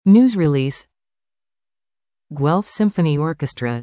News release. Guelph Symphony Orchestra.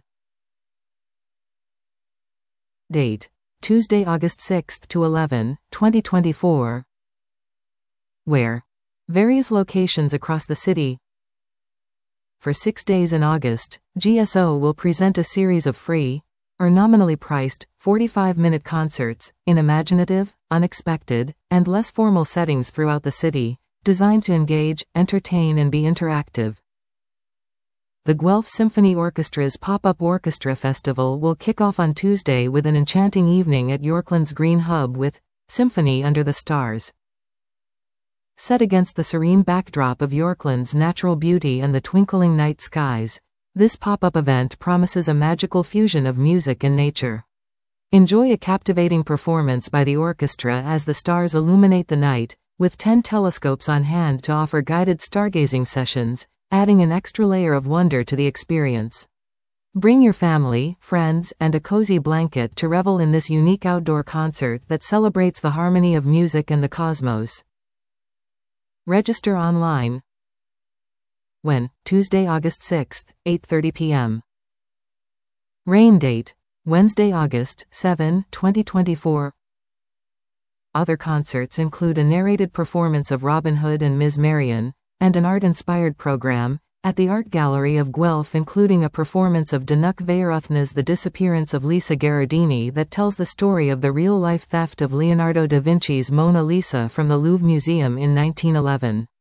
Date: Tuesday, August 6 to 11, 2024. Where? Various locations across the city. For 6 days in August, GSO will present a series of free, or nominally priced, 45-minute concerts, in imaginative, unexpected, and less formal settings throughout the city, designed to engage, entertain and be interactive. The Guelph Symphony Orchestra's Pop-Up Orchestra Festival will kick off on Tuesday with an enchanting evening at Yorkland's Green Hub with Symphony Under the Stars. Set against the serene backdrop of Yorkland's natural beauty and the twinkling night skies, this pop-up event promises a magical fusion of music and nature. Enjoy a captivating performance by the orchestra as the stars illuminate the night, with 10 telescopes on hand to offer guided stargazing sessions, adding an extra layer of wonder to the experience. Bring your family, friends, and a cozy blanket to revel in this unique outdoor concert that celebrates the harmony of music and the cosmos. Register online. When? Tuesday, August 6, 8:30 p.m. Rain date: Wednesday, August 7, 2024. Other concerts include a narrated performance of Robin Hood and Ms. Marian, and an art-inspired program at the Art Gallery of Guelph, including a performance of Danuk Veyruthna's The Disappearance of Lisa Gherardini that tells the story of the real-life theft of Leonardo da Vinci's Mona Lisa from the Louvre Museum in 1911.